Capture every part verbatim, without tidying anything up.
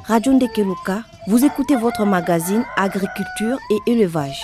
Radio Ndekeluka, vous écoutez votre magazine Agriculture et Élevage.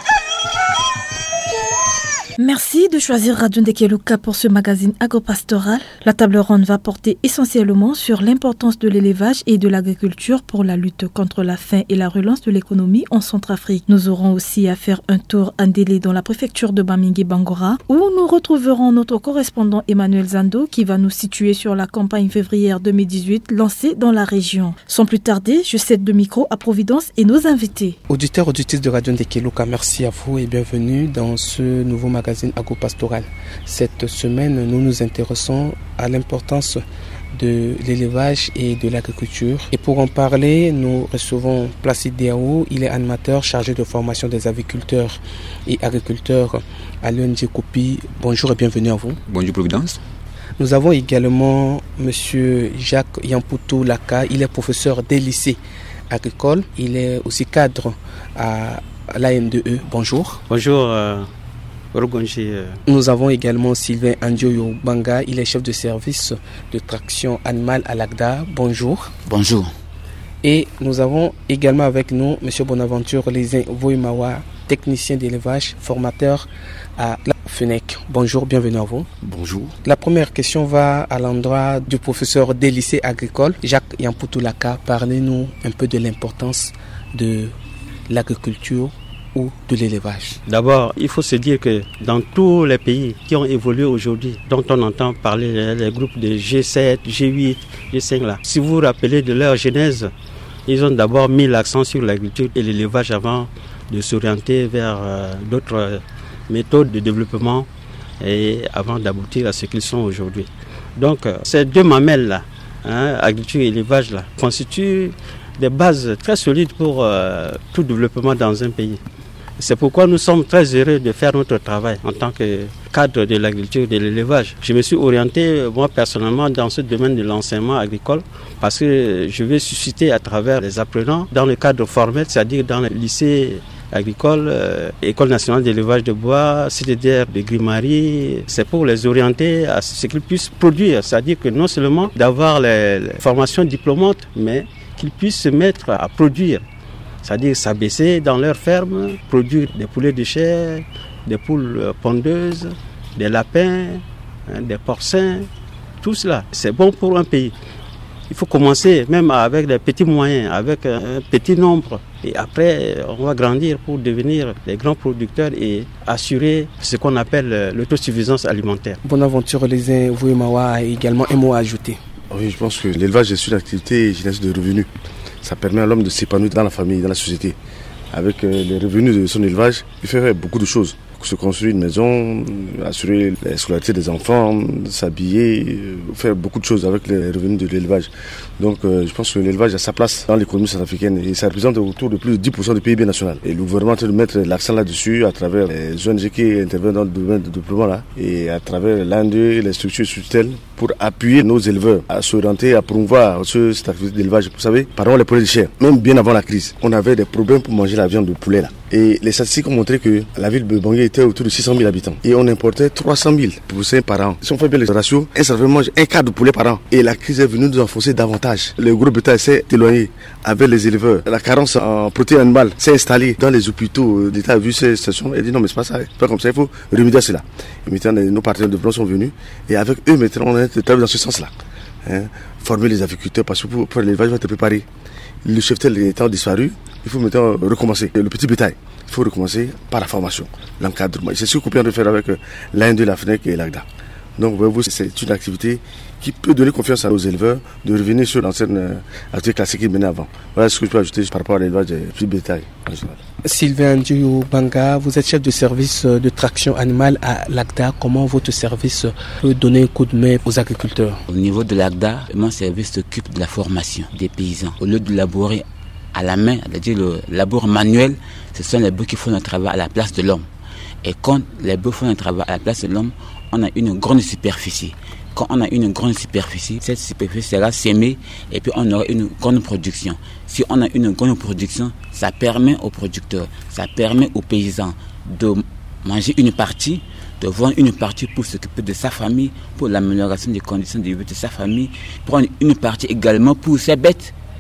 Merci de choisir Radio Ndekeluka pour ce magazine agropastoral. La table ronde va porter essentiellement sur l'importance de l'élevage et de l'agriculture pour la lutte contre la faim et la relance de l'économie en Centrafrique. Nous aurons aussi à faire un tour en délai dans la préfecture de Bamingui-Bangora où nous retrouverons notre correspondant Emmanuel Zando qui va nous situer sur la campagne févrière deux mille dix-huit lancée dans la région. Sans plus tarder, je cède le micro à Providence et nos invités. Auditeurs, auditrices de Radio Ndekeluka, merci à vous et bienvenue dans ce nouveau magazine agropastoral. Cette semaine, nous nous intéressons à l'importance de l'élevage et de l'agriculture. Et pour en parler, nous recevons Placide Diao. Il est animateur chargé de formation des aviculteurs et agriculteurs à l'O N G Kopi. Bonjour et bienvenue à vous. Bonjour Providence. Nous avons également M. Jacques Yamputu Laka. Il est professeur des lycées agricoles. Il est aussi cadre à l'A N D E. Bonjour. Bonjour. Euh... Nous avons également Sylvain Andioyo Banga, il est chef de service de traction animale à l'A C D A. Bonjour. Bonjour. Et nous avons également avec nous M. Bonaventure Lézin Voimawa, technicien d'élevage, formateur à la F N E C. Bonjour, bienvenue à vous. Bonjour. La première question va à l'endroit du professeur des lycées agricoles, Jacques Yamputu Laka. Parlez-nous un peu de l'importance de l'agriculture ou de l'élevage. D'abord, il faut se dire que dans tous les pays qui ont évolué aujourd'hui, dont on entend parler les groupes de G sept, G huit, G cinq là, si vous vous rappelez de leur genèse, ils ont d'abord mis l'accent sur l'agriculture et l'élevage avant de s'orienter vers euh, d'autres méthodes de développement et avant d'aboutir à ce qu'ils sont aujourd'hui. Donc, euh, ces deux mamelles là, hein, agriculture et élevage là, constituent des bases très solides pour euh, tout développement dans un pays. C'est pourquoi nous sommes très heureux de faire notre travail en tant que cadre de l'agriculture et de l'élevage. Je me suis orienté, moi personnellement, dans ce domaine de l'enseignement agricole parce que je vais susciter à travers les apprenants dans le cadre formel, c'est-à-dire dans le lycée agricole, euh, École nationale d'élevage de bois, C D D R de Grimari. C'est pour les orienter à ce qu'ils puissent produire, c'est-à-dire que non seulement d'avoir les, les formations diplômantes, mais qu'ils puissent se mettre à produire. C'est-à-dire s'abaisser dans leur ferme, produire des poulets de chair, des poules pondeuses, des lapins, hein, des porcins, tout cela. C'est bon pour un pays. Il faut commencer même avec des petits moyens, avec un petit nombre. Et après, on va grandir pour devenir des grands producteurs et assurer ce qu'on appelle l'autosuffisance alimentaire. Bonaventure Lézin Voimawa a également un mot à ajouter. Oui, je pense que l'élevage est une activité génératrice de revenus. Ça permet à l'homme de s'épanouir dans la famille, dans la société. Avec les revenus de son élevage, il fait beaucoup de choses. Se construire une maison, assurer la scolarité des enfants, s'habiller, faire beaucoup de choses avec les revenus de l'élevage. Donc euh, je pense que l'élevage a sa place dans l'économie centrafricaine et ça représente autour de plus de dix pour cent du P I B national. Et le gouvernement est en train de mettre l'accent là-dessus à travers les O N G qui interviennent dans le domaine de développement là et à travers l'A N D E et les structures tutelles pour appuyer nos éleveurs à s'orienter, à promouvoir cette activité d'élevage. Vous savez, par exemple les poulets de chair, même bien avant la crise, on avait des problèmes pour manger la viande de poulet là. Et les statistiques ont montré que la ville de Bangui était autour de six cent mille habitants. Et on importait trois cent mille poussins par an. Si on fait bien les ratios, un serveur mange un quart de poulet par an. Et la crise est venue nous enfoncer davantage. Le gros bétail s'est éloigné avec les éleveurs. La carence en protéines animales s'est installée dans les hôpitaux. L'État a vu ces stations et dit non mais c'est pas ça. C'est pas comme ça, il faut remédier à cela. Et maintenant nos partenaires de développement sont venus. Et avec eux maintenant on est travaillé dans ce sens-là. Hein? Former les agriculteurs parce que pour, pour l'élevage, il va être préparé. Le cheptel étant disparu, il faut maintenant recommencer. Le petit bétail, il faut recommencer par la formation, l'encadrement. C'est ce qu'on peut faire avec l'A N D E, la F N E C et l'A C D A. Donc, vous, c'est une activité qui peut donner confiance à nos éleveurs de revenir sur l'ancienne activité classique qu'ils menaient avant. Voilà ce que je peux ajouter par rapport à l'élevage des petits bétails. Sylvain Andioyo Banga, vous êtes chef de service de traction animale à l'A C D A. Comment votre service peut donner un coup de main aux agriculteurs? Au niveau de l'A C D A, mon service s'occupe de la formation des paysans. Au lieu de labourer à la main, c'est-à-dire le labour manuel, ce sont les bœufs qui font le travail à la place de l'homme. Et quand les bœufs font le travail à la place de l'homme, on a une grande superficie. Quand on a une grande superficie, cette superficie sera sémée et puis on aura une grande production. Si on a une grande production, ça permet aux producteurs, ça permet aux paysans de manger une partie, de vendre une partie pour s'occuper de sa famille, pour l'amélioration des conditions de vie de sa famille, prendre une partie également pour ses bêtes.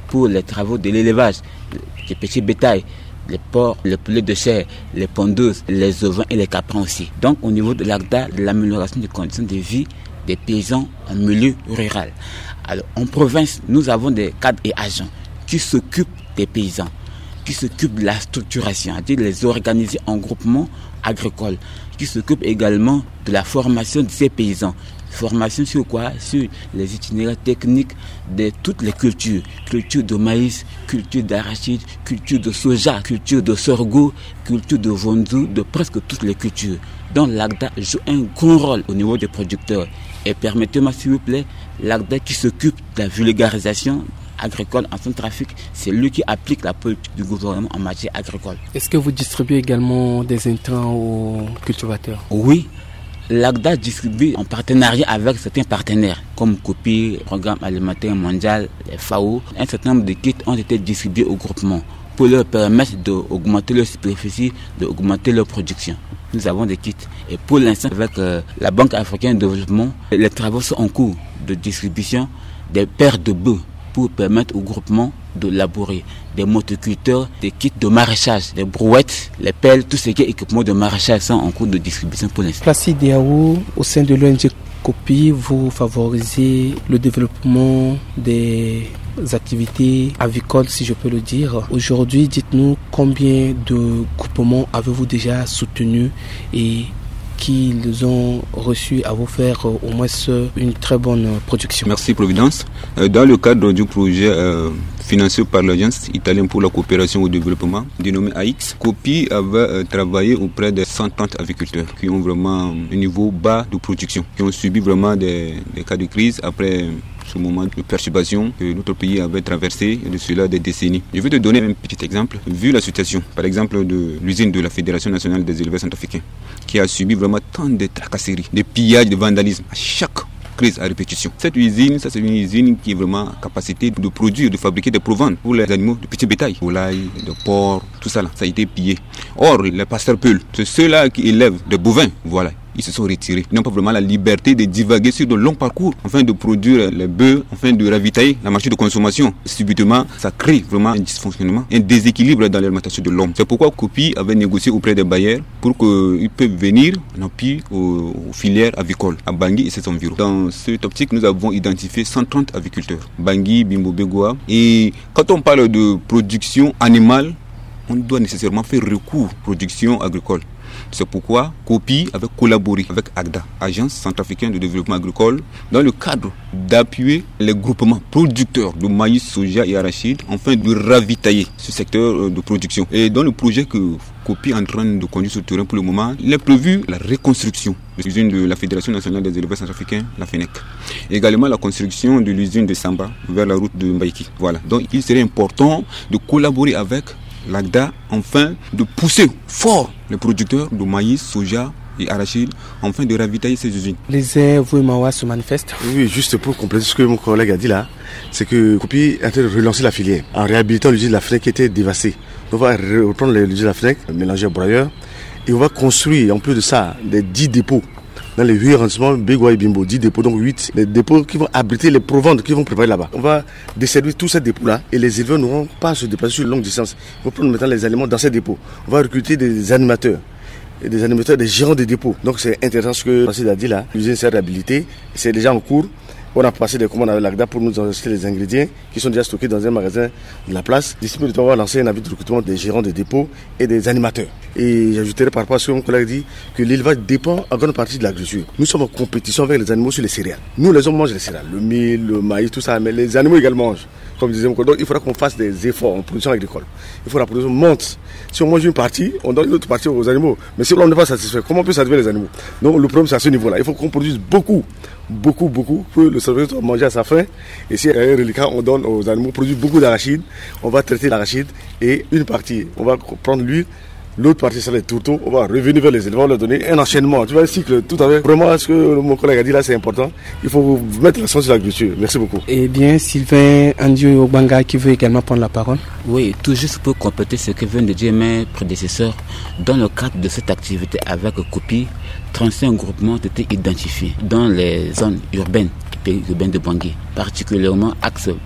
pour les travaux de l'élevage, les petits bétails, les porcs, les poulets de chair, les pondeuses, les ovins et les caprins aussi. Donc au niveau de l'A C D A, de l'amélioration des conditions de vie des paysans en milieu rural. Alors en province, nous avons des cadres et agents qui s'occupent des paysans, qui s'occupent de la structuration, c'est-à-dire les organiser en groupement agricole, qui s'occupent également de la formation de ces paysans. Formation sur quoi? Sur les itinéraires techniques de toutes les cultures. Culture de maïs, culture d'arachide, culture de soja, culture de sorgho, culture de vonzu, de presque toutes les cultures. Donc l'A C D A joue un grand rôle au niveau des producteurs. Et permettez-moi s'il vous plaît, l'A C D A qui s'occupe de la vulgarisation agricole en Centrafrique, c'est lui qui applique la politique du gouvernement en matière agricole. Est-ce que vous distribuez également des intrants aux cultivateurs? Oui. L'A C D A distribue en partenariat avec certains partenaires comme COPI, Programme alimentaire mondial, les F A O. Un certain nombre de kits ont été distribués au groupement pour leur permettre d'augmenter leur superficie, d'augmenter leur production. Nous avons des kits. Et pour l'instant, avec euh, la Banque africaine de développement, les travaux sont en cours de distribution des paires de bœufs pour permettre au groupement de labourer, des motoculteurs, des kits de maraîchage, des brouettes, les pelles, tout ce qui est équipement de maraîchage sont en cours de distribution pour l'instant. Placide Diao, au sein de l'O N G COPI, vous favorisez le développement des activités avicoles, si je peux le dire. Aujourd'hui, dites-nous combien de groupements avez-vous déjà soutenus et qui les ont reçus à vous faire au moins une très bonne production. Merci Providence. Dans le cadre du projet euh, financé par l'Agence italienne pour la coopération au développement, dénommé A X, COPI avait euh, travaillé auprès de cent trente agriculteurs qui ont vraiment un niveau bas de production, qui ont subi vraiment des, des cas de crise après ce moment de perturbation que notre pays avait traversé de cela des décennies. Je vais te donner un petit exemple. Vu la situation, par exemple, de l'usine de la Fédération nationale des éleveurs centrafricains, qui a subi vraiment tant de tracasseries, de pillages, de vandalisme à chaque crise à répétition. Cette usine, ça c'est une usine qui est vraiment en capacité de produire, de fabriquer des proventes pour les animaux de petit bétail, volailles, de porcs, tout ça là, ça a été pillé. Or, les pasteurs peuls, c'est ceux-là qui élèvent des bovins, voilà. Ils se sont retirés. Ils n'ont pas vraiment la liberté de divaguer sur de longs parcours afin de produire les bœufs, afin de ravitailler la machine de consommation. Subitement, ça crée vraiment un dysfonctionnement, un déséquilibre dans l'alimentation de l'homme. C'est pourquoi COPI avait négocié auprès des bailleurs pour qu'ils puissent venir en appui aux, aux filières avicoles à Bangui et ses environs. Dans cette optique, nous avons identifié cent trente aviculteurs. Bangui, Bimbo, Begoua. Et quand on parle de production animale, on doit nécessairement faire recours à la production agricole. C'est pourquoi COPI avait collaboré avec A C D A, Agence centrafricaine de développement agricole, dans le cadre d'appuyer les groupements producteurs de maïs, soja et arachide, afin de ravitailler ce secteur de production. Et dans le projet que COPI est en train de conduire sur le terrain pour le moment, il est prévu la reconstruction de l'usine de la Fédération nationale des éleveurs centrafricains, la F E N E C. Également la construction de l'usine de Samba vers la route de Mbaïki. Voilà. Donc il serait important de collaborer avec l'A C D A, enfin de pousser fort les producteurs de maïs, soja et arachide, afin de ravitailler ces usines. Les airs, vous et Mawa se manifestent. Oui, juste pour compléter ce que mon collègue a dit là, c'est que COPI est en train de relancer la filière en réhabilitant l'usine de la F E N E C qui était dévastée. On va reprendre l'usine de la F E N E C, mélanger à broyeur, et on va construire en plus de ça des dix dépôts dans les huit arrondissements, Begoua et Bimbo, dix dépôts, donc huit, les dépôts qui vont abriter les proventes qui vont préparer là-bas. On va desservir tous ces dépôts-là et les éleveurs n'auront pas à se déplacer sur une longue distance. Ils vont prendre maintenant les aliments dans ces dépôts. On va recruter des animateurs, et des animateurs, des gérants des dépôts. Donc c'est intéressant ce que Placide a dit là. L'usine s'est réhabilitée, c'est déjà en cours. On a passé des commandes avec l'A C D A pour nous acheter les ingrédients qui sont déjà stockés dans un magasin de la place. D'ici peu de temps, on va lancer un avis de recrutement des gérants des dépôts et des animateurs. Et j'ajouterai par rapport à ce que mon collègue dit que l'élevage dépend en grande partie de l'agriculture. Nous sommes en compétition avec les animaux sur les céréales. Nous, les hommes mangent les céréales, le mil, le maïs, tout ça, mais les animaux également mangent. Comme disait mon collègue, donc il faudra qu'on fasse des efforts en production agricole. Il faut que la production monte. Si on mange une partie, on donne une autre partie aux animaux. Mais si on n'est pas satisfait, comment on peut satisfaire les animaux? Donc le problème c'est à ce niveau-là. Il faut qu'on produise beaucoup, beaucoup, beaucoup, pour que le service soit mangé à sa faim. Et si il y a un reliquat, on donne aux animaux, produit beaucoup d'arachide. On va traiter l'arachide et une partie, on va prendre l'huile. L'autre partie, c'est les tourteaux. On va revenir vers les éleveurs, on va leur donner un enchaînement. Tu vois, un cycle tout à fait. Vraiment, ce que mon collègue a dit là, c'est important. Il faut mettre l'accent sur l'agriculture. Merci beaucoup. Eh bien, Sylvain Andio Obanga qui veut également prendre la parole. Oui, tout juste pour compléter ce que viennent de dire mes prédécesseurs, dans le cadre de cette activité avec COPI, trente-cinq groupements ont été identifiés dans les zones urbaines, pays urbains de Bangui, particulièrement axe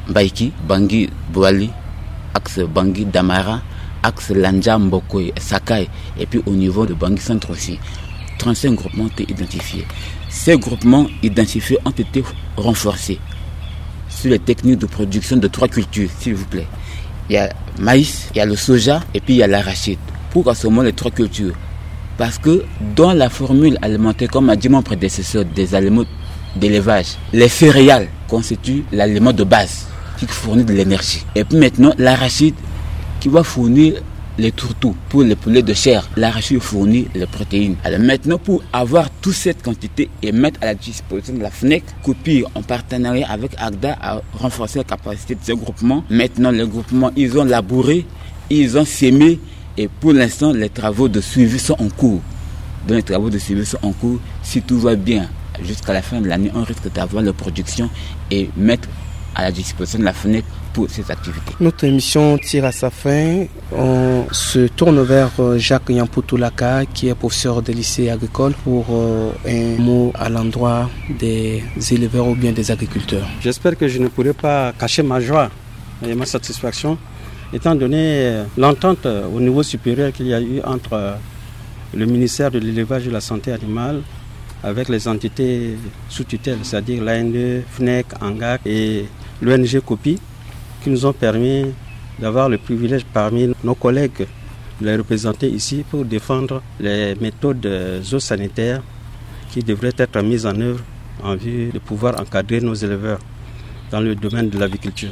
Mbaiki, Bangui Boali, axe Bangui Damara, axe Lanja Mbokoy, Sakai, et puis au niveau de Bangui Centre aussi. trente-cinq groupements ont été identifiés. Ces groupements identifiés ont été renforcés sur les techniques de production de trois cultures, s'il vous plaît. Il y a maïs, il y a le soja et puis il y a l'arachide. Pourquoi seulement les trois cultures? Parce que dans la formule alimentaire, comme a dit mon prédécesseur, des aliments d'élevage, les céréales constituent l'aliment de base qui fournit de l'énergie. Et puis maintenant, l'arachide qui va fournir les tourteaux pour les poulets de chair. L'arachide fournit les protéines. Alors maintenant, pour avoir toute cette quantité et mettre à la disposition de la F N E C, Copie en partenariat avec Agda a renforcé la capacité de ce groupement. Maintenant, les groupements, ils ont labouré, ils ont sémé et pour l'instant, les travaux de suivi sont en cours. Donc les travaux de suivi sont en cours. Si tout va bien, jusqu'à la fin de l'année, on risque d'avoir la production et mettre à la disposition de la F N E C pour ces activités. Notre émission tire à sa fin. On se tourne vers Jacques Yampoutulaka, qui est professeur de lycée agricole, pour un mot à l'endroit des éleveurs ou bien des agriculteurs. J'espère que je ne pourrai pas cacher ma joie et ma satisfaction, étant donné l'entente au niveau supérieur qu'il y a eu entre le ministère de l'élevage et de la santé animale avec les entités sous tutelle, c'est-à-dire l'A N D, F N E C, ANGAC et l'O N G Copie, qui nous ont permis d'avoir le privilège parmi nos collègues de les représenter ici pour défendre les méthodes zoosanitaires qui devraient être mises en œuvre en vue de pouvoir encadrer nos éleveurs dans le domaine de l'aviculture.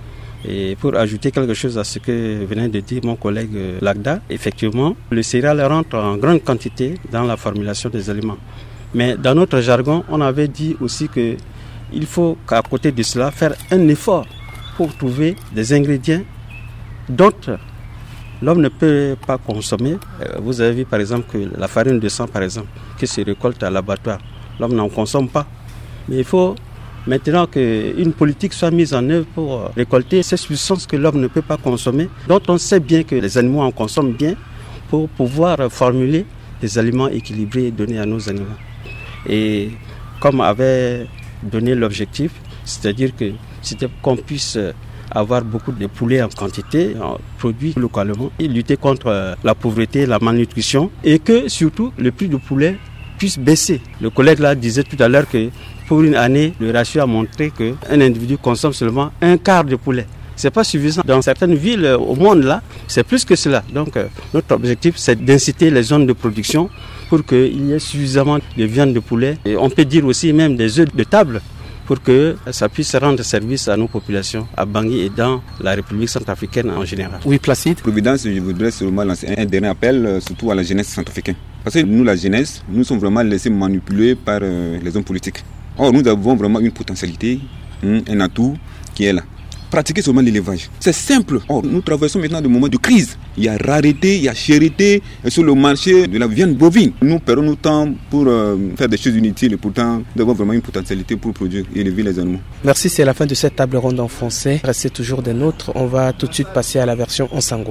Et pour ajouter quelque chose à ce que venait de dire mon collègue Lagda, effectivement, le céréal rentre en grande quantité dans la formulation des aliments. Mais dans notre jargon, on avait dit aussi qu'il faut qu'à côté de cela, faire un effort pour trouver des ingrédients dont l'homme ne peut pas consommer. Vous avez vu par exemple que la farine de sang, par exemple, qui se récolte à l'abattoir, l'homme n'en consomme pas. Mais il faut maintenant qu'une politique soit mise en œuvre pour récolter ces substances que l'homme ne peut pas consommer, dont on sait bien que les animaux en consomment bien, pour pouvoir formuler des aliments équilibrés et donnés à nos animaux. Et comme avait donné l'objectif, c'est-à-dire que c'était qu'on puisse avoir beaucoup de poulets en quantité, produits localement, et lutter contre la pauvreté, la malnutrition, et que surtout le prix du poulet puisse baisser. Le collègue là disait tout à l'heure que pour une année, le ratio a montré qu'un individu consomme seulement un quart de poulet. Ce n'est pas suffisant. Dans certaines villes au monde là, c'est plus que cela. Donc notre objectif, c'est d'inciter les zones de production pour qu'il y ait suffisamment de viande de poulet. Et on peut dire aussi même des œufs de table pour que ça puisse rendre service à nos populations, à Bangui et dans la République centrafricaine en général. Oui, Placide. Providence, je voudrais seulement lancer un dernier appel, surtout à la jeunesse centrafricaine. Parce que nous, la jeunesse, nous sommes vraiment laissés manipuler par euh, les hommes politiques. Or, nous avons vraiment une potentialité, un atout qui est là. Pratiquer seulement l'élevage. C'est simple. Or, nous traversons maintenant des moments de crise. Il y a rareté, il y a chérité sur le marché de la viande bovine. Nous perdons notre temps pour euh, faire des choses inutiles et pourtant nous avons vraiment une potentialité pour produire et élever les animaux. Merci, c'est la fin de cette table ronde en français. Restez toujours des nôtres. On va tout de suite passer à la version en sango.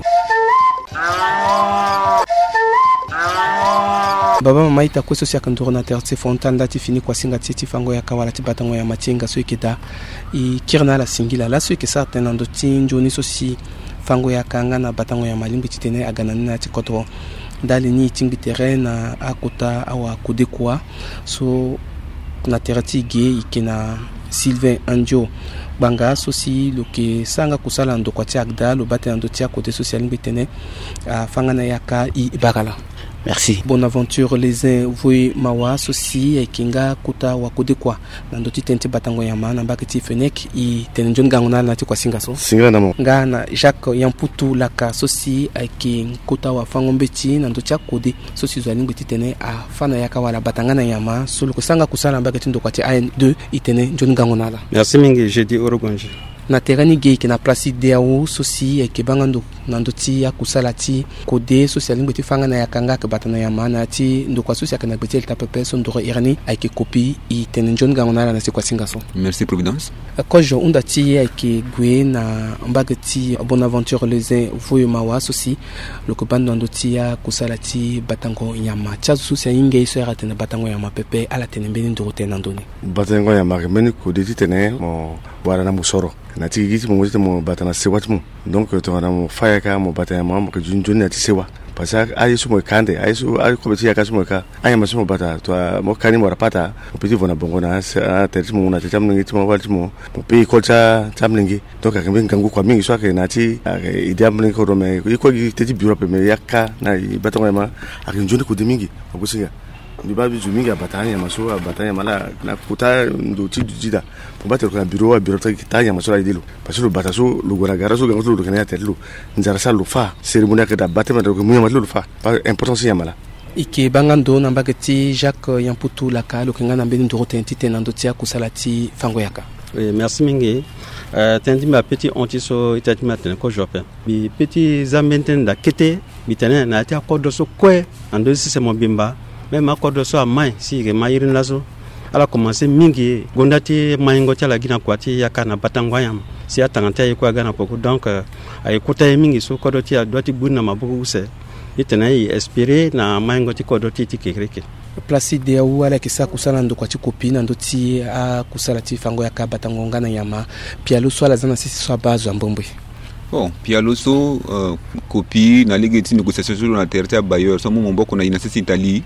Baba maita kweso sia kandorona tertse fontanda ti fini kwa singa titi fango ya kawala ti batango ya machinga so ikita i kirna la singila la so ikisa tenando tinjo ni so si fango ya kanga na batango ya malimbi titene agana na ti kotro dali ni tingi terrain akota awa kudekwa so na terati ge ikena Sylvain Anjo banga sosi loke sanga kusala ndo kwa ti agda lo bate ndo ti akote social mbitene fanga na yaka i bagala. Merci. Bonne aventure les uns voi mawa sosi e kinga kuta wakode kwa na ndoti tente batango ya mana mbakiti fenek i tenjon gangona na ti kwa singa so singa namo ngana Jacques Yampoutulaka sosi e kin kuta wa fangombeti na ndoti akode sosi zwalingi titene a fana yaka wala batangana yama solo kusanga kusala mbakiti ndo kwa ti A N deux itene njon gangona la. Merci mingi, je dis orogonje na terani ge ki na place ideao sosi e ke bangando nandoti ya kusalati kode social ngoti fanga na yakanga ke batana ya mana ti ndo kwa susi akana betel ta pepe son ndoro irani ayke copie i tenenjon gangona na sekwa singaso. Merci Providence. Kojo undati ayke gwe na mbagati Bonaventure Lezin voyo mawa sosi lokobando nandoti ya kusalati batango yama cha susi inge iso ya tena batango yama pepe ala tenembeni ndoro tenandoni batango yama meni kode ti tene mo wara na musoro na ti giti mo ngoti mo batana sewat mo donc to na mo faya ka mo batana mo ko junjun na ti sewa parce que ayi sumo kande ayi su ayi ko beti ya ka sumo ka ayi ma sumo bata to mo kani mo rapata mo peti vona bongo na sa te mo na te tam ngi mo wal mo mo pe ko cha tam ngi donc ka ngi kangu kwa mingi so ka na ti ide am ngi ko do me ko gi te ti bureau pe me yakka na batango ma akin joni ko de mingi ko singa ni babi jumingi abatanya maso abatanya mala na kuta ndo ti jida ko batel ko bureau bureau ta tanya maso la idilo parce que bataso lu gora garaso ga lu kana telu nzara sa lu fa cérémonie ka da batema ko munya matlu fa pas importance yamala ike bangando na mbagati Jacques Yamputu laka lokinga na mbeni ndoro tenti tenando tia kusalati fango yaka. Oui, merci mingi. Euh tendi ma petit ontiso itati matin ko jope. Bi petit zamenten da kete bitene na tia ko doso kwe ando si c'est mon bimba. Même à cause de ça, mai si que maïrin lazo, elle a commencé mingi gondati maingo tia la gina kwati ya kana batangwayam. Si atanganta yiko gana poko donc ay kota mingi so kodoti a doti bunna mabuku use. Itena yi espérer na maingo ti kodoti ti kekreke. Placide ou ala kisa kusala ndo kwati kopina ndo ti a kusala ti fango ya ka batangonga na yama pialo so la zana sisi so bazo ambombe. Bon, pialo so uh, copie na ligeti négociation sur la terre bailleur so mo mboko na inasisi Italie.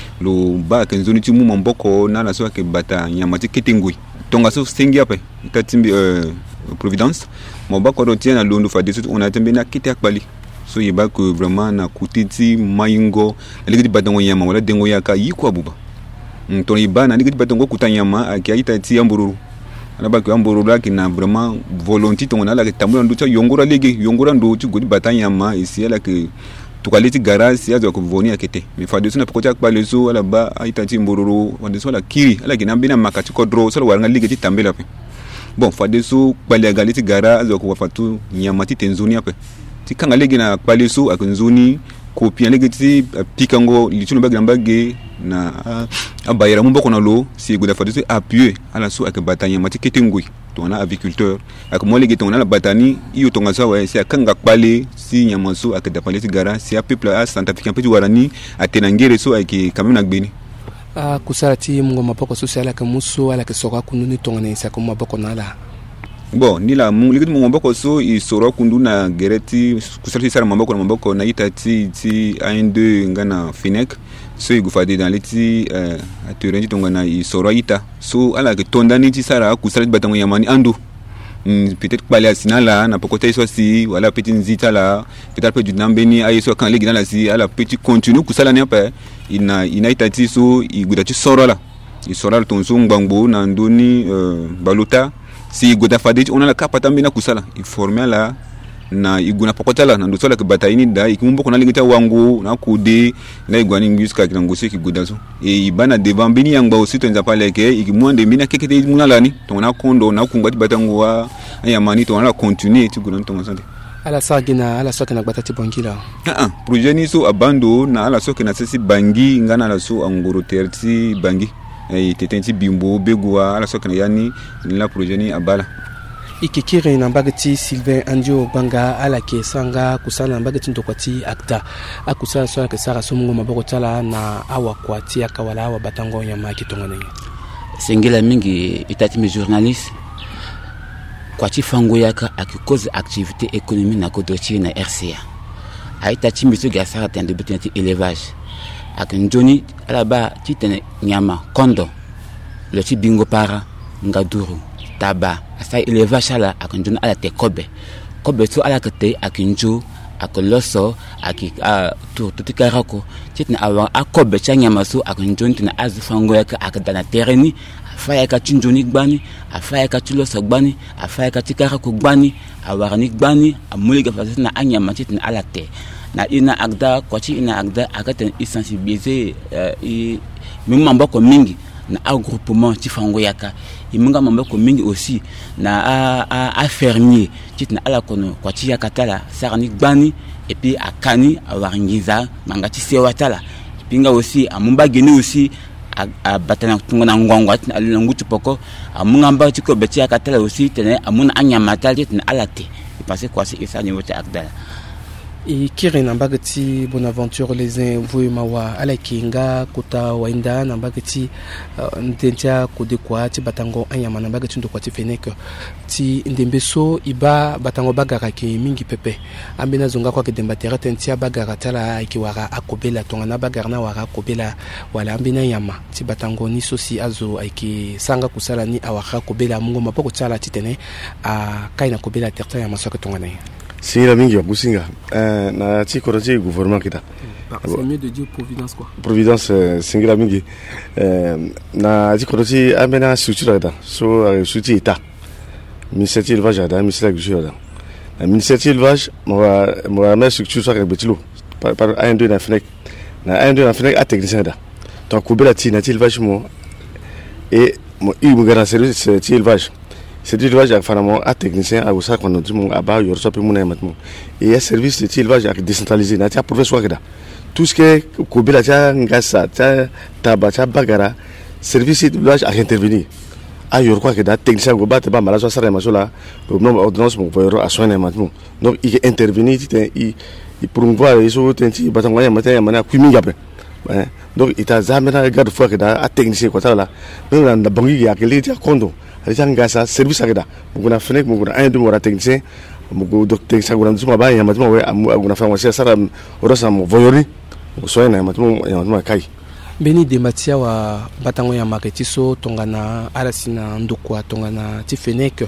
Lo ba kenzoni ti mu mboko na la so ke bata nyama ti ketengui tonga so sengi ape tatimbi euh, Providence mo ba ko do tiena londo fa desu on a tembe na kiti akbali so yeba ko vraiment na kutiti maingo na ligeti batango nyama wala dengo yaka yiko abuba ton iba na ligeti batango kutanyama akiaita ti ambururu ana ba ko ambururu la ki na vraiment volonté ton na la ke tamula ndo ti yongora lege yongora ndo ti godi batanyama ici la ke tukaleti garasi azo kuvoni akete me fadi suna pokota kwa lezo ala ba aitati mbororo fadi so la kiri ala kinambina makati kodro so waranga ligeti tambela pe bon fadi so kwali galeti gara azo kuwafatu nyamati tenzuni ape tikanga legi na kwali so akunzuni kopia legeti pikango lituno bagamba bage na abayera mumboko na lo si goda fadi so appuyer ala so akabatanya mati ketengui tona aviculteur akomo legi tona la batani iyo tonga so wa si akanga kwali si nyamaso akadapale sigara si a peuple a santifier petit warani atenangere so aki kamena gbeni a kusalati mungo mapoko social ka muso ala ke soka kununi tonga ne sa ko maboko na la bon ni la mungu ligitu mungo maboko so i soro kunduna gereti kusalati sara maboko na maboko na itati ti un deux ngana finek so i gufade dans leti euh aturenji tonga na i soro ita so ala ke tondani ti sara kusalati batango yamani andu Mm, peut-être pas les sinala na pokota iso si wala petit nzita la peut-être peu du nambeni ayeso kan legi na la si ala petit continue kusala ne pa ina ina itati so igudati soro la isora ton so ngbango na ndoni euh, baluta si goda fadeti on a la kapata mbina kusala informer la na iguna pokota la na ndo sola ke bataini da ikimbo kona lingita wangu na kude na igwani musica ki ngose ki godazo e ibana devant bini yangba aussi tonza paleke ikimwande mbina kekete munala ni tona kondo na kungati batangwa ayamani tona continuer ti gudon tonga sante ala sagina ala soke na batati bongila ah ah projet ni so abando na ala soke na sesi bangi ngana la so angoro terti bangi e tetenti bimbo begwa ala soke na yani la projet ni abala ikikiri na mbagati Sylvain Andio banga ala ke sanga kusana mbagati ndokwati akta akusala swala ke sara somungo maboko tala na awa kwati akawala awa batango nyama kitongane sengela mingi itati me journaliste kwati fango yaka akikoze activité économique na kodochi na R C A aitati miso ga sara tende betenti élevage akinjoni ala ba titene nyama kondo le ti bingo para ngaduru taba asa élevage ala akinjona ala te kobe kobe so ala kete akinjo akoloso aki a to to tikarako titna awa akobe chanya maso akinjona tina azufango yaka akadana tereni afaya ka tinjoni gbani afaya ka tuloso gbani afaya ka tikarako gbani awarani gbani amuliga fasina anyama titna ala te na ina agda kwachi ina agda akaten sensibiliser i mimamba ko mingi na agroupement ti fango yaka imunga mambe ko mingi aussi na a a, a fermier ti na ala kono kwa ti yaka tala sarani gbani et puis akani awaringiza mangati sewatala pinga aussi amumba geni aussi a batana tungana ngongwa na ngutu poko amunga mba ti ko beti yaka tala aussi tene amuna anyamata ti na alate et penser quoi c'est ça niveau ta akdala. Et kiri nambagati Bonaventure les uns vous mawa ala kinga kuta wainda nambagati ntentia kodekwa ti batango anyama nambagati ndokwa ti fenek ti ndembeso iba batango bagara ki mingi pepe ambina zonga kwa kedemba tere tentia bagara tala ki wara akobela tongana bagara na wara akobela wala ambina yama ti batango ni sosi azo aiki sanga kusala ni awaka kobela mungo mapoko tala ti tene a kaina kobela terta yama soka tongana. Singa mingi wa businga euh na ti koroti gouvernement kita. C'est mieux de dire providence quoi. Providence euh, singa mingi euh na ti koroti amena structure da so uh, structure état. Ministère de l'élevage da ministère de l'agriculture da. Na ministère de l'élevage mo mo ma structure so ka betilo par par un deux na fenek. Na un deux na fenek a technicien da. Donc ko bela ti na ti élevage mo et mo i mo gara service ti élevage. C'est du élevage avec finalement un technicien à ça qu'on a dit mon abat il reçoit plus mon aimant et un service de élevage avec décentralisé n'a pas professeur là tout ce que kobela ta ngasa ta tabacha bagara service d'élevage à intervenir à yor quoi que da technicien go bat ba malaso sara masola le nom ordonnance mon voyeur à soigner maintenant donc il intervenir il il promouvoir les autres tenti batangwa matin ya mana kuminga après donc il t'a jamais regardé fois que da technicien quoi ça là même dans la banque il y a quelqu'un qui a condo ngasa service agada muguna fenek muguna un deux mora technicien mugu docteur saguna nduma ba ya matuma we aguna fa wasi sara orosa mo voyori so na matuma ya matuma kai beni de matia wa batango ya maketiso tongana alasina ndukwa tongana ti fenek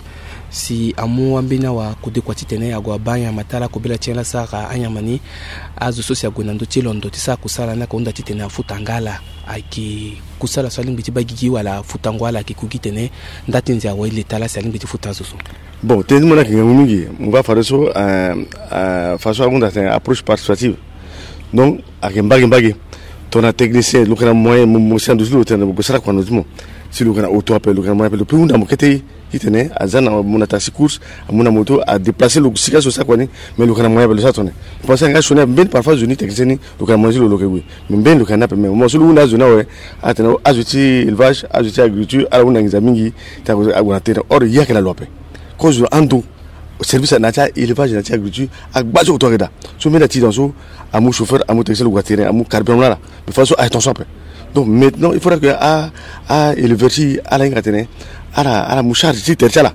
si amu ambina wa kodekwa ti tene agwa banya matala kobela tiela sara anyamani azo sosi aguna ndo ti londo ti sa kusala na konda ti tene afutangala aki kusala saling biti bagigi wala futangwala ki kugitene ndati nzia wa ile tala saling biti futanzo. Bon teni mona ki ngamungi mba fareso euh euh façon abunda c'est approche participative. Donc akembagi mbagi ton technicien le kana moyen mo sandu lu tene bo sara kwa ndimo si le kana auto appel le kana moyen appel le plus ndamo kete kitene azana mona taxi course mona moto a déplacer le sika so ça quoi ni mais le kana moyen appel ça tonne pense nga sonner ben parfois joni technicien ni le kana moyen le lokewi mais ben le kana mais mo so lu na zona we atena azuti élevage azuti agriculture ala una ngizamingi ta ko aguna tena or yake la lope cause ando service na ta élevage na ta agriculture agbazo to reda so mena ti dans so amu chauffeur amu technicien le terrain amu carburant là de façon attention après donc maintenant il faudra que à à éleveur si ala ngatene ala ala mushar ti terchala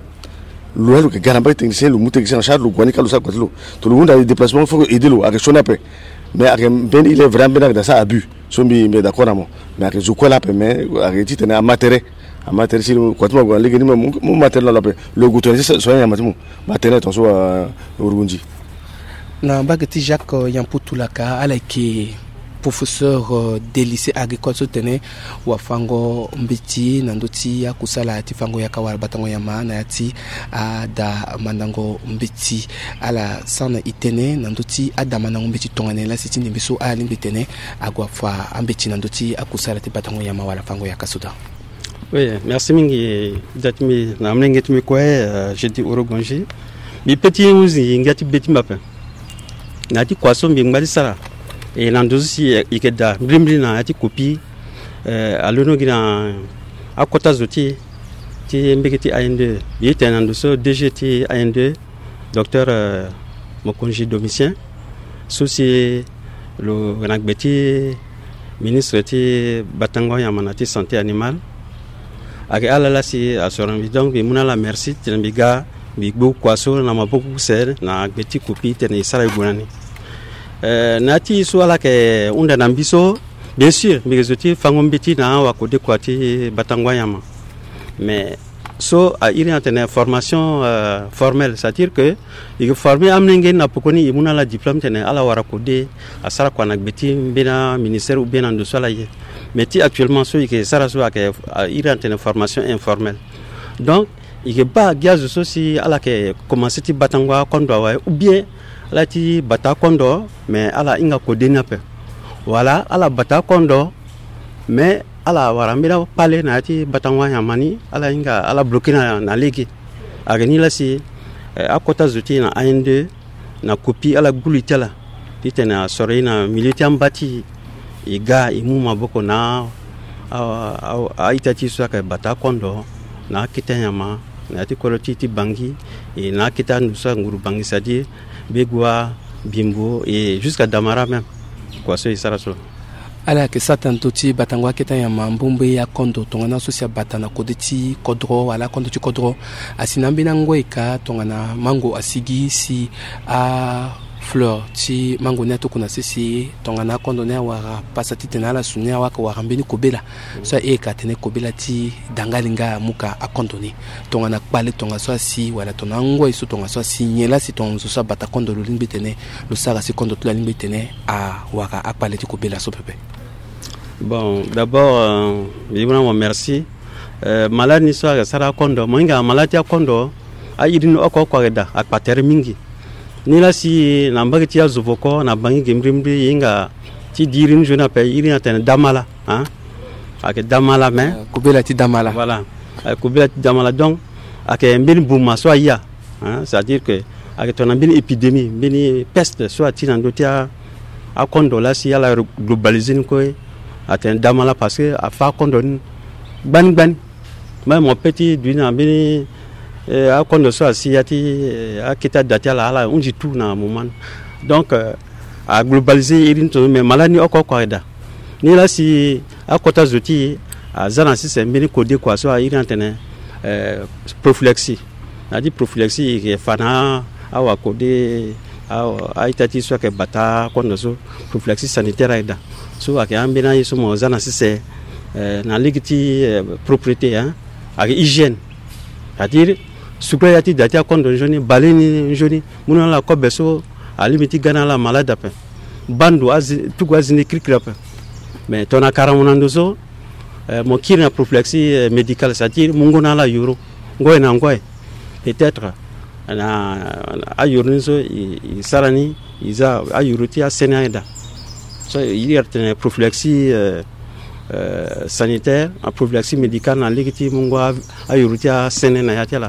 lo lo que garamba technicien le muté technicien charge le gwani kalu sa kwatlo to le monde déplacement faut aider lo avec son après mais avec ben il est vraiment dans ça abus so mi mais d'accord amo mais avec zo là mais avec ti tena matériel a matériel si le kwatmo go legi ni mo matériel là le gouton c'est so ya matmo matériel ton so urunji na bagati Jacques Yamputulaka ala ki professeur euh, des lycées agricoles soutenés wa fango mbiti nandoti ya kusala ati fango ya kawara batango ya maana ati ada mandango mbiti ala sana itene nandoti ada mandango mbiti tongane la siti ndimbiso ali mbitene agwa fa ambiti nandoti akusala ati batango ya mawala fango ya kasuda. Oui, merci mingi datmi na mlengeti mi kwa je dis orogonji mi petit uzi ngati beti mbape na ti kwaso mbi ngbali sala et nandozi ikeda blimbli na ati copie euh alono gina akota zoti ti mbeketi A N deux yete nandoso D G T A N deux docteur euh, Mokonji Domitien souci le nagbeti ministre ti batango ya manati santé animale ak alala si asoran bi donc bi munala merci tinbiga bi gbo kwaso na maboku ser na gbeti copie tene sara gunani. Euh, nati soit que on a ambition bien sûr mais les fangombiti na wa ko de kwati batangwayama mais so a il y a une formation euh, formelle c'est-à-dire que il former amnenge na pokoni imuna la diplôme tene ala wara ko de asara kwa na gbeti bena ministère ou bien en dessous là mais ti actuellement so que sara so que il y a une formation informelle donc il est pas gaz so si ala que commencer ti batangwa kondo wa ou bien lati bata kondo mais ala inga ko denape voilà ala bata kondo mais ala warambira pale na ati batangwa ya mani ala inga ala blokina na legi agani la si akota zuti na A N deux na kopi ala gulitela titena sore na militiam bati iga imuma boko na a itati suaka bata kondo na kitanyama na ati koloti bangi et na kita nusa nguru bangi sadi begwa bimbo et jusqu'à Damara même quoi ce sera ça ala ke satan toti batangwa kitanyama mbumbe ya kondo tongana sosia batana kodeti kodro ala kondo ti kodro asinambina ngoika tongana mango asigi si a fleur ti mango ne to kuna sisi tongana kondo ne wara pasati tenala sunya waka warambeni kobela so e ka tene kobela ti dangalinga muka akondoni tongana kpale tonga so si wala tona ngoi so tonga so si nyela si tonga so bata kondo lo lingbe tene lo sara si kondo to la lingbe tene a waka akpale ti kobela so pepe. Bon, d'abord euh, évidemment merci euh, malade ni so sara kondo moinga malade ya kondo a idino oko kwageda akpatere mingi ni la si na mbagi ti azuvoko na bangi gemrimbi inga ti dirin jona pe irina ten damala hein ak damala mais uh, kubela ti damala voilà uh, kubela ti damala donc ak mbin bouma so ya hein c'est à dire que ak ton mbin épidémie mbin peste so ti na ndotia a kondo la si ala globaliser ko aten damala parce que a fa kondo ban ban même mon petit duina mbin et à quand ça si ati à kita data la la on dit tout na moment donc à globaliser irin to mais malani oko kwada ni la si à kota zoti à zana si c'est mbini codé quoi so irin tene euh prophylaxie a dit prophylaxie qui fana awa codé a itati so ke bata kondo so prophylaxie sanitaire aida so ak ambina yiso mo zana si c'est na ligiti propriété hein avec hygiène c'est-à-dire sukra yati datia kondo joni baleni joni muna la ko beso alimiti gana la malade ape bandu az tout azini krikrape mais tona karamunando so mo kina prophylaxie médicale c'est-à-dire mungona la euro ngoy na ngoy peut-être na a euro so i sarani iza a euro ti a senaida so il y a une prophylaxie euh, euh, sanitaire a prophylaxie médicale na ligiti mungo a euro ti a senena yatela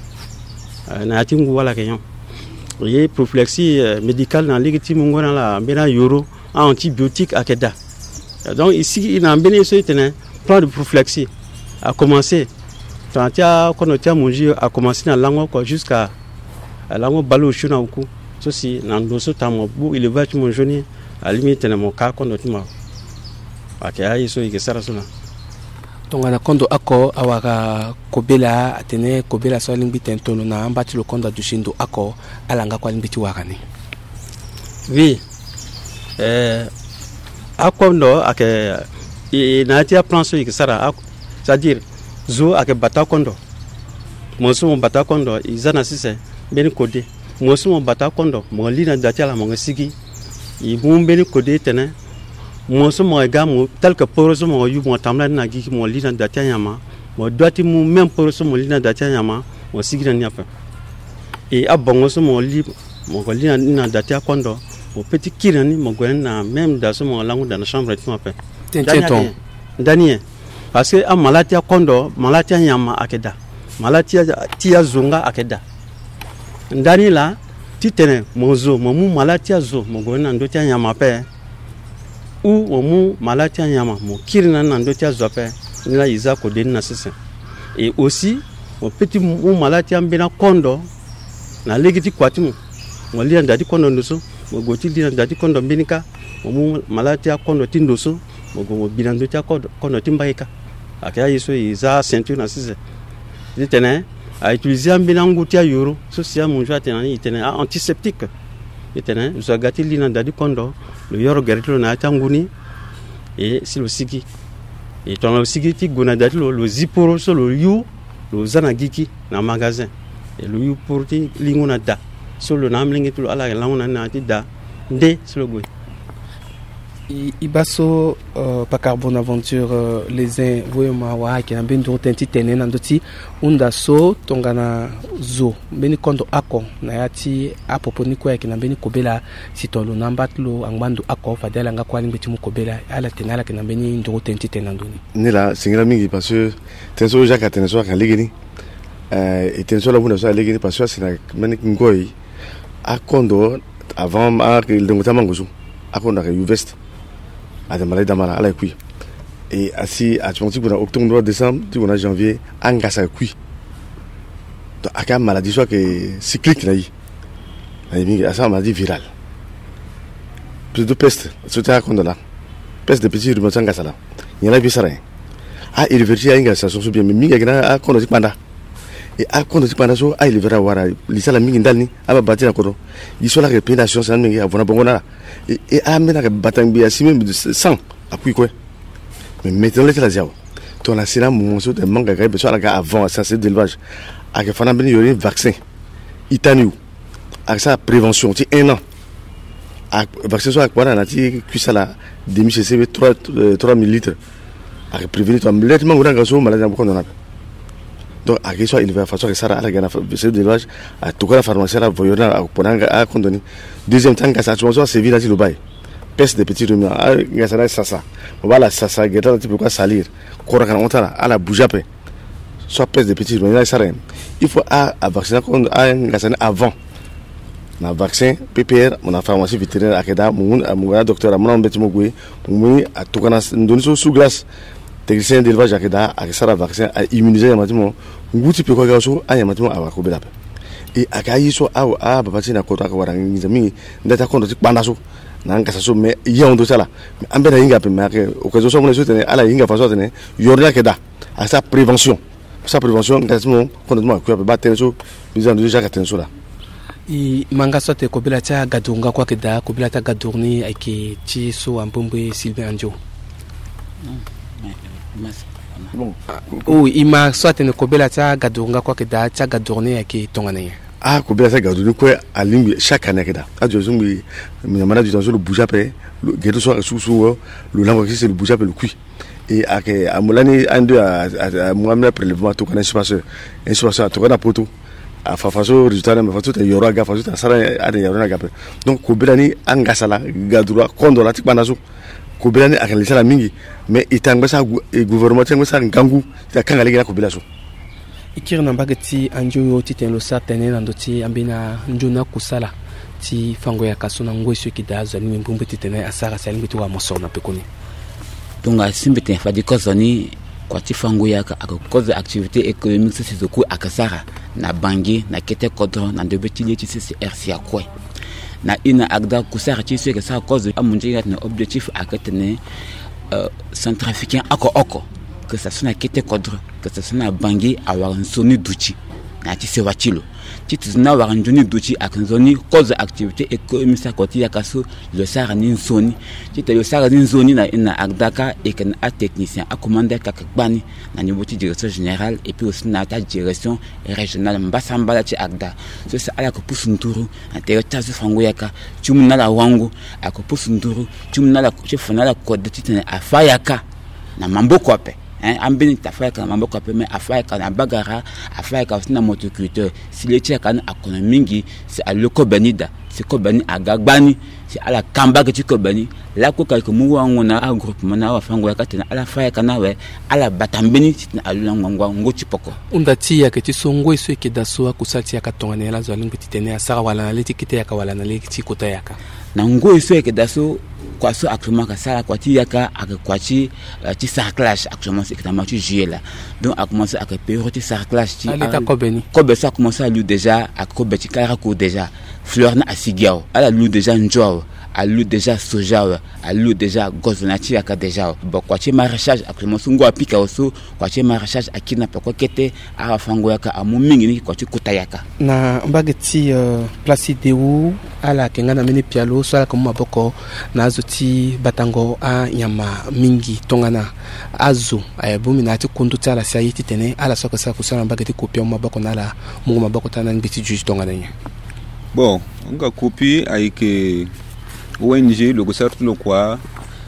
na tingu wala kenyo ye prophylaxie médicale na ligiti mungo na la mbena euro antibiotique akeda donc ici il a mbene so itene plan de prophylaxie a commencé tantia konotia munji a commencé na lango ko jusqu'à lango balo shuna uku so si na ndoso tamo bu il va tu mon joni à limite na mon cas konotima akaya iso ikesara sona tongana kondo ako awaka kobela atene kobela so lingbi tentono na ambati lo kondo dushindo ako alanga kwa lingbi ti wakani oui euh akondo ake na ti plan so ikesara c'est-à-dire zo ake bata kondo mosu mo bata kondo izana sise beni kode mosu mo bata kondo mo lina datiala mo sigi i bumbeni kode tene mo so mo gamu tel que poroso mo yu mo tamla na gi mo lina datia yama mo doati mu même poroso mo lina datia yama mo sigira ni apa et abongo so mo li mo ko lina na datia kondo mo petit kirani mo gwen même dans mo langu dans la chambre de mon père tenton daniel parce que a malatia kondo malatia yama akeda malatia tia zunga akeda ndani la titene mozo mo mu malatia zo mo gwen ndo tia yama pe ou omu malatia nyama mo kirina na ndotia zope nila iza ko den na sese et aussi o petit mu malatia mbina kondo na legiti kwatimu mo lia ndadi kondo ndoso mo goti lia ndadi kondo mbinika omu malatia kondo tindoso mo go bina ndotia kondo kondo timbaika akaya iso iza ceinture na sese ditene a utiliser mbina ngutia euro so sia mo jwa tenani itene antiseptique itene zo gati lia ndadi kondo le yoro gerito na tanguni et si le sigi et ton le sigi ti gona datlo le ziporo so le yu le zana giki na magasin et le yu pour ti lingona da so le nam lingi to ala langona na ti da nde so le goy Ibaso uh, pa Carbone Aventure uh, les uns voyema wa ki na bendo tenti tene na ndoti unda so tongana zo beni kondo ako na yati apopo ni kwa ki na beni kobela sitolo nambatlo angbandu ako fadela nga kwa limbeti mu kobela ala tenala ki na beni ndo tenti tene ndoni nila singila mingi parce que tenso jaka tenso kan ligini euh et tenso la buna so ligini parce que sina mani ngoi akondo avant a il de mutamanguzu akondo ka uvest à malade damala ala kui et asi à tu pour octobre décembre tu on a janvier angasa kui donc aka maladie soit que cyclique là yi là yi asa maladie virale plus de peste c'était à condola peste de petits rhumatismes angasa là il y a bisara ah il verti angasa so bien mais minga gina a kondo panda et a kondo panda so a il vera wara lisala mingi ndalni aba batira kodo yisola ke pénation ça mingi avona bongona et et amena ke batambi asime de sang apui quoi mais maintenant les la ziao ton la sina monso de manga ga beso la ga avant ça c'est d'élevage a ke fana beni yori vaccin itaniu a ça prévention ti un an a vaccin so akwana na ti kuisala demi cc trois mille litres a prévenir toi complètement ou dans so maladie beaucoup non donc à question il va façon que ça à la gana c'est d'élevage à tout la pharmacie là voyona à ponanga à condoni deuxième temps que ça tu vois c'est village le bail peste de petits rumeurs à gasana ça ça voilà ça ça geta tu peux quoi salir corps quand on t'a à la bougeape soit peste de petits rumeurs ça rien il faut à à vacciner à gasana avant na vaccin P P R mon pharmacie vétérinaire à keda mon mon docteur mon mbeti mogwe mon à tout kana ndoni so sous glace technicien d'élevage à keda à ça vaccin à immuniser matimo nguti pe ko ga so anya matimo a ko bela et akayi so a a babati na ko to akawara ngizami ndata kondo ti banda so na ngasa so me yondo sala ambe na inga pe ma ke o ko so mo so tene ala inga fa so tene yorna keda à sa prévention sa prévention ngasimo kondo mo ko ba tene so bizan do jaka tene so la i manga sote ko bela ta gadunga kwa keda ko bela ta gadurni ake ti so ambombe Sylvain Anjo bon oh ima soit ne kobela ta gadonga kwa keda ta gadorne yake tongane ah kobela ta gadorne ko alimbi chaque année keda a jo zumbi mi mana du temps le bouge après le geto so sous sous le langue qui c'est le bouge après le cuit et à que à molani ande à moi même prélèvement tout connaît pas ce et sur ça tout connaît poto a fa faso résultat na fa tout yoro ga fa tout sara a de yoro na ga donc kobela ni angasala gadura kondola ti banazo ko belani akalisa la mingi mais itangba sa gouvernement tangba sa ngangu ta kanga legela ko belaso ikir na bagati anjo yo titelo sa tene na ndoti ambina njuna kusala ti fango ya kasuna ngweso kidazo ni mbumbe titene asara salimbi tu wa mosona pekoni tunga simbete fadi kozoni kwa ti fango ya ka akoza activité économique c'est ce ko akasara na bangi na kete kodro na ndebetili ti C C R C ya kwe na ina agda kusara ti so que ça cause amunjira na objectif akatene euh centrafricain ako oko que ça soit kete kodro que ça soit bangi awar nsoni duchi na ti se watilo ti tuna war njoni duchi akanzoni cause activité économique ça côté ya kaso le sara ni nsoni ti te le sara ni nsoni na ina agdaka et que un technicien a commandé kakbani na niveau de direction générale et puis aussi na ta direction régionale mbasamba ti agda so ça ala ko pusunduru na te ta so fango yaka tumuna la wangu akopousu nduru tumuna la chefona la code ti tene afayaka na mamboko ape hein ambeni tafaka na mamboko ape mais afayaka na bagara afayaka na motoculteur si le tia kan akona mingi c'est à loko benida c'est ko bani agagbani c'est ala kamba ke tiko bani la ko ka ko mu wangu na a groupement na wa fango yaka tena ala fayaka na we ala batambeni na alula ngwa ngoti poko undati ya ke tisongo iso ke daso akusati ya katongane la zwalingi titene asara wala na leti kite yaka wala na leti kota yaka na ngo iso ke daso kwa so actuellement ka sala kwa ti yaka akakwati ti sarclage actuellement c'est que ta matu juillet donc a commencé à période ti sarclage ti l'état kobeni kobe ça a commencé à lui déjà à kobe ti kara ko déjà fleur na asigiao ala lu déjà njao a lu déjà soja a lu déjà gozonati aka déjà bon kwa ti maraîchage actuellement sungo apika oso kwa ti maraîchage akina pa ko kete a fango yaka amu mingi ni kwa ti kutayaka na mbageti uh, place deu ala kenga na meni pialo so ala ko maboko na zoti batango a nyama mingi tongana azo ayabumi na ti kundu tala sayiti tene ala so ko sa kusana mbageti kopia maboko na la mungu maboko tana ngiti juge tongana nya bon on a copié avec O N G le gouvernement quoi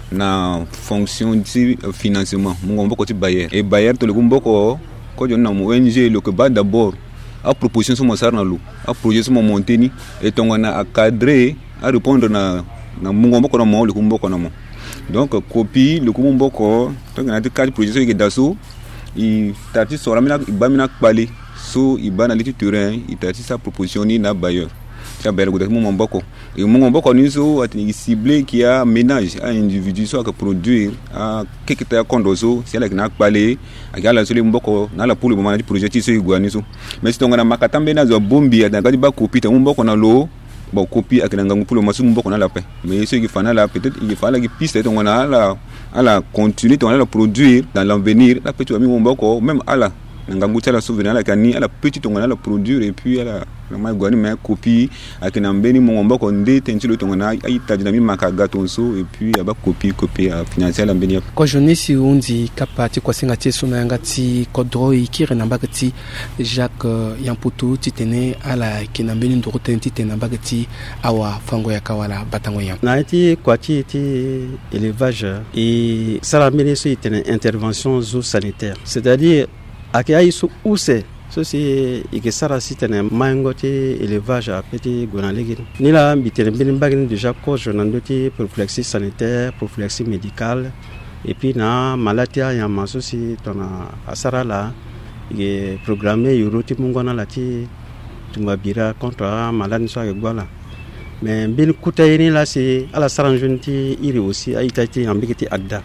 na fonction de financement mon mboko ti bailleur et bailleur to le mboko ko jonna mo O N G le que ba d'abord a proposition sur mon sarna lu a projet sur mon monteni et ton na a cadrer à répondre na na mo mboko na mo le mboko na mo donc copie le mboko to na de cadre projet que daso il tati so la mina ba mina kbali so il ba na le terrain il tati sa proposition ni na bailleur ça belle goût mon mboko et mon mboko ni so atini ciblé qui a ménage à individu soit que produire à quelque ta kondoso c'est là que na kbali agala so le mboko na la pour le moment du projet ti so igwani so mais si ton na makatambe na zo bombi na kadi ba copie ta mboko na lo bon copie ak na ngangu pour le moment mboko na la paix mais ce qui fana là peut-être il fallait que piste ton na la à la continuer ton la produire dans l'avenir la petite ami mboko même à la ngangu tala souvenir la kani à la petite on la produire et puis à la ma gwani mais copie ak na mbeni mo mboko ndé tentilo ton na ay tadina mi makaga tonso et puis aba copie copie financière la mbeni ko jeunesse undi kapati ko singa ti sona ngati kodro ikire na bagati Jacques Yamputu titene ala kinambeni ndoro tenti tena bagati awa fango ya kawala batango yam na ti kwati ti élevage et ça la mbeni so itene intervention zo sanitaire c'est-à-dire akai so use so c'est ike sara sitene mangote élevage a petit gonalegi ni la bitene bin bagin déjà cause jonandoti prophylaxie sanitaire prophylaxie médicale et puis na malatia ya maso si tona asara la ike programmé yoroti mungona lati tumbabira contre malade so ke gwala mais bin kutayini la c'est ala saranjonti iri aussi a itati ambikiti agda.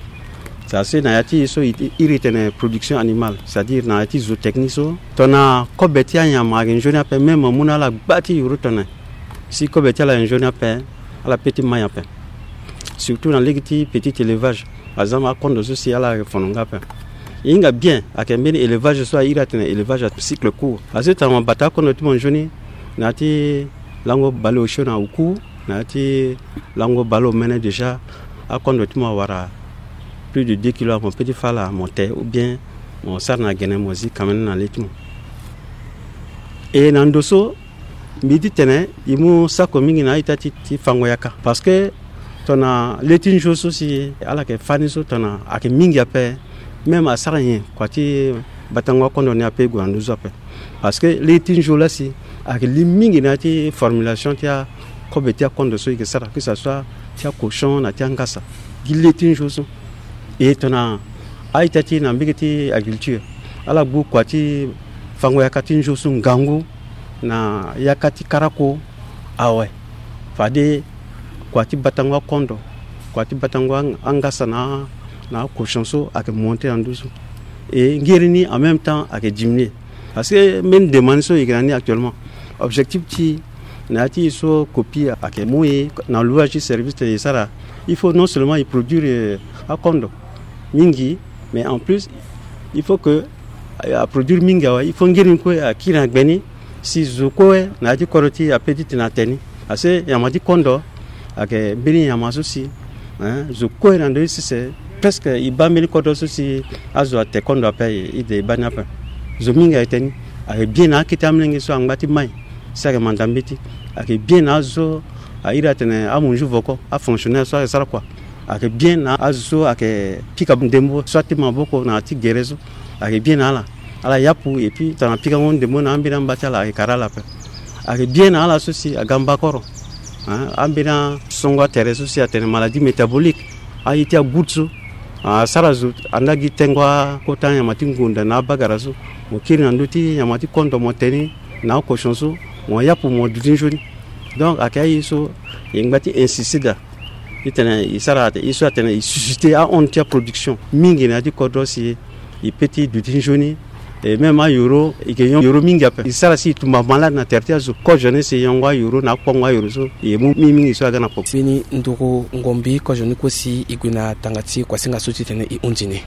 Ça c'est naati so irritene production animale, c'est-à-dire naati zootechnie so tona kobetia ya magenjona pe même muna la bati yurutone. Si kobetia la njona pe ala petit maya pe. Surtout dans les petits élevage, par exemple à kondo so si ala fononga pe. Inga bien akembeni élevage so irritene élevage à cycle court. Parce que on bata kondo ti monjoni naati lango balo shona uku, naati lango balo mena déjà à kondo ti mo wara plus de deux kilos à mon petit fala à monter ou bien mon sarna gagné moisi quand même dans l'étimo et nandoso midi tene imu sako mingi na itati ti fangoyaka parce que tona letin joso aussi ala ke faniso tona ak mingi ape même à saranye kwati batangwa kondo ne ape gwanduzo ape parce que letin jola si ak li mingi na ti formulation tia kobetia kondo so que ça que ça soit tia cochon na tia ngasa di letin joso et tona aitati na mbigiti agriculture ala bu kwati fango yakati njosu ngangu na yakati karako awe fade kwati batangwa kondo kwati batangwa angasa na na cochonso ak monter en douce et ngirini en même temps ak diminuer parce que même demande so igrani actuellement objectif ti na ti so copie ak moye na louage service de sara il faut non seulement y produire à kondo mingi mais en plus il faut que à produire minga il faut ngirin ko akira gbeni si zoko na di koroti a petit na teni ase yamadi kondo ake bini yamaso si hein zoko na ndo si c'est presque ibameli kodo si azo te kondo ape ide banapa zo minga teni ake bien akitamlengi so angati mai sake mandambiti ake bien azo a iratene amunju voko a fonctionnaire so ça quoi ak bien na azo ak pika ndembo soit maboko na ti gerezo ak bien ala ala yapu et puis tana pika mon ndembo na ambina mbachala ak karala pe ak bien ala souci agamba koro hein ambina songo tereso si atene maladie métabolique a été à gutsu a sarazu andagi tengwa kota ya matingunda na bagarazo mo kiri ndoti ya mati kondo moteni na ko chonso mo yapu mo dudinjoni donc akayi so ingati insisida itene isarate iso atene susciter à ontia production mingi na di kodosi i petit dudinjoni et même à euro et que euro mingi ape isara si tumba malade na tertia zo ko jeunesse yongwa euro na kwangwa euro so e mu mingi so agana pop bini ndoko ngombi ko jeune ko si iguna tangati kwa singa so titene i unjine.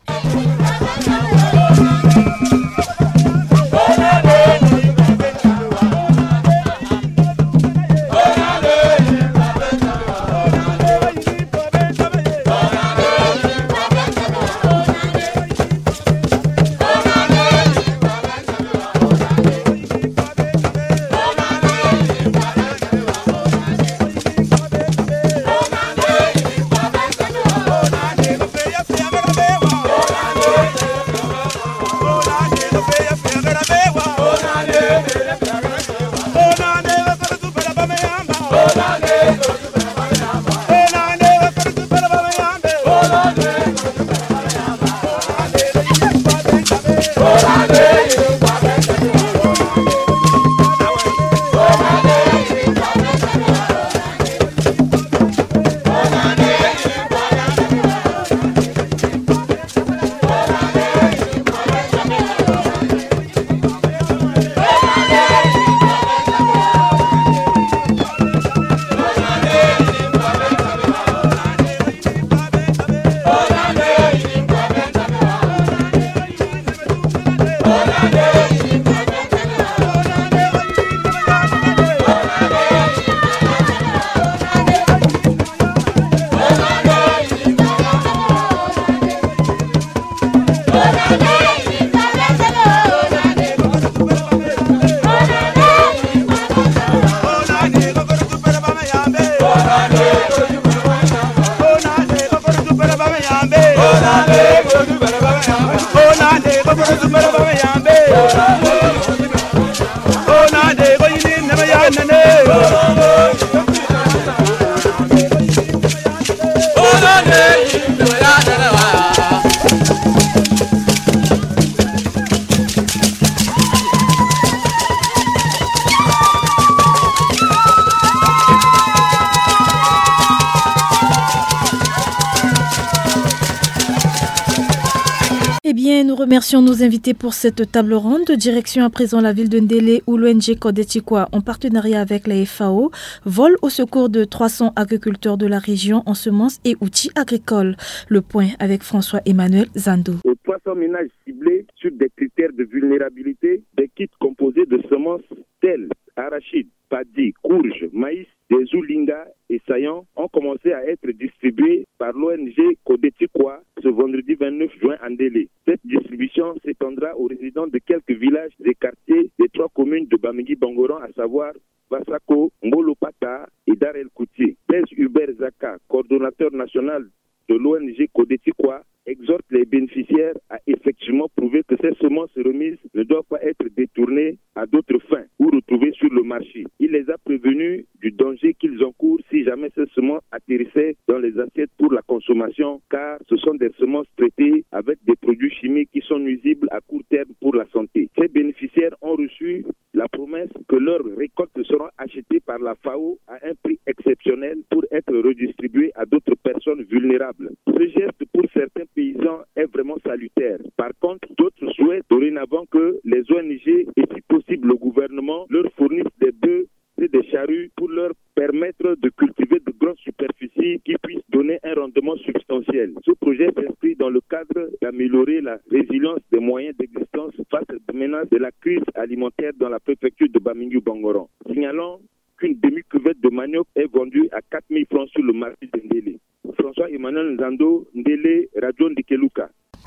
Eh bien, nous remercions nos invités pour cette table ronde. Direction à présent la ville de Ndélé où l'O N G Codetikwa, en partenariat avec la F A O, vole au secours de trois cents agriculteurs de la région en semences et outils agricoles. Le point avec François-Emmanuel Zando. Aux trois cents ménages ciblés sur des critères de vulnérabilité, des kits composés de semences telles arachides, paddy, courge, maïs, des oulinga et saillants ont commencé à être distribués par l'O N G Codetikwa ce vendredi vingt-neuf juin à Ndélé. Cette distribution s'étendra aux résidents de quelques villages et quartiers des trois communes de Bamingui-Bangoran, à savoir Bassako, Ngolopata et Dar El Kouti. Pèse Hubert Zaka, coordonnateur national de l'O N G Codetikwa, exhorte les bénéficiaires à effectivement prouver que ces semences remises ne doivent pas être détournées à d'autres fins ou retrouvées sur le marché. Il les a prévenus du danger qu'ils encourent si jamais ces semences atterrissaient dans les assiettes pour la consommation, car ce sont des semences traitées avec des produits chimiques qui sont nuisibles à court terme pour la santé. Ces bénéficiaires ont reçu la promesse que leurs récoltes seront achetées par la F A O à un prix exceptionnel pour être redistribuées à d'autres personnes vulnérables. Ce geste pour certains paysans est vraiment salutaire. Par contre, d'autres souhaitent dorénavant que les O N G et si possible le gouvernement leur fournissent des bœufs et des charrues pour leur permettre de cultiver de grandes superficies qui puissent donner un rendement substantiel. Ce projet s'inscrit dans le cadre d'améliorer la résilience des moyens d'existence face aux menaces de la crise alimentaire dans la préfecture de Bamingui-Bangoran. Signalons qu'une demi-cuvette de manioc est vendue à quatre mille francs sur le marché de Ndélé. François-Emmanuel Nzando, Ndélé, Radio Ndikeluka.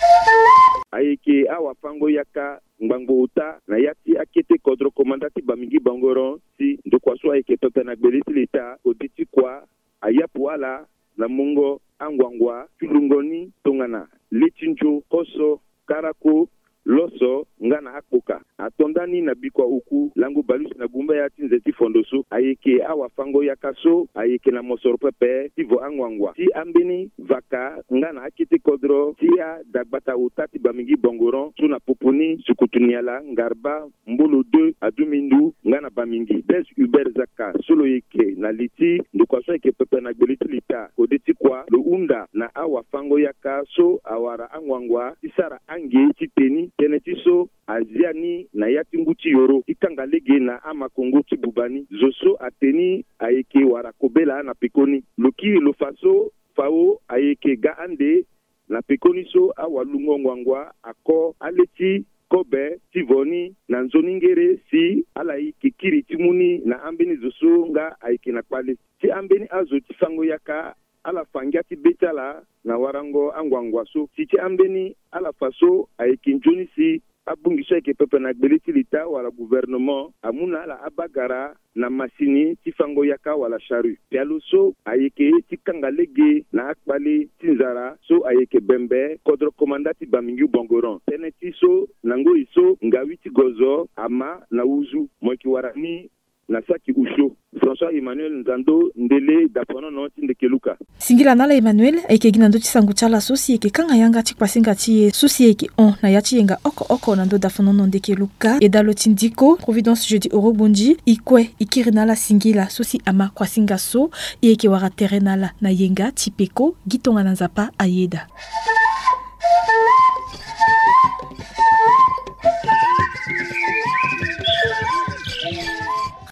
Aike awa fango yaka ngbango uta na yati akete kodro komandati Bamingui Bangoran si ndokwaso aike pepe na gbelisi leta Codetikwa ayapuala na mungo angwangwa tulungoni tongana lichinjo koso karako loso ngana akboka atondani na bikwa uku langu balus na gumba ya tinzeti fondoso ayeke awa fango yakaso ayeke na mosoro pepe tivo angwangwa ti ambeni vaka ngana akite kodro tia dagbata utati Bamingui Bangoran suna poponi sukutuniala ngarba mbolo deux adumindu ngana Bamingui des Hubert Zaka solo yeke na liti ndokwaso yeke pepe na gbeliti lita Codetikwa le unda na awa fango yakaso awara angwangwa tisara ange titeni tenetiso aziani na yatinguti yoro ikangalege na amakongo tibubani zoso ateni ayeke warakobela na pekoni loki lo faso fao ayeke ga ande na pekoni so awalungongwangwa ako aleti kobe tivoni na nzoningere si alai kikiri timuni na ambeni zoso nga ayeke na pale ti ambeni azo tifango yaka ala fangiati betala na warango angwangwa so titi ambeni ala faso ayeke njoni si abungisha ke pepe na gbeliti lita wala gouvernement amuna la abagara na masini tifango yaka wala charu pialo so ayeke tikangalege na akpali tinzara so ayeke bembe kodro komandati Bamingui Bangoran teneti so nango iso ngawiti gozo ama na uzu moki warani na saki usho. François-Emmanuel Nzando, Ndélé, Dapono, Noti, Ndekeluka. Singila nala Emmanuel, eke gina ndo chisangu chala sosi eke kanga yanga chikpasinga chie sosi eke on na yachi yenga oko oko nando Dapono Ndekeluka edalo tindiko Providence jeudi orobondi ikwe ikiri nala singila sosi ama kwa singa so eke waratere nala na yenga tipeko gitonga nanzapa ayeda.